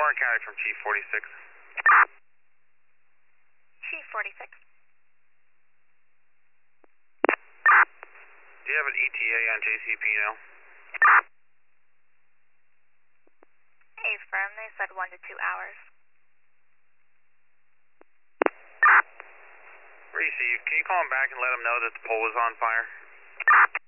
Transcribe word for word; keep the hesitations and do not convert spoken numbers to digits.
Warren County from Chief forty-six. Chief forty-six. Do you have an E T A on J C P now? Hey, firm, they said one to two hours. Receive. Can you call them back and let them know that the pole is on fire?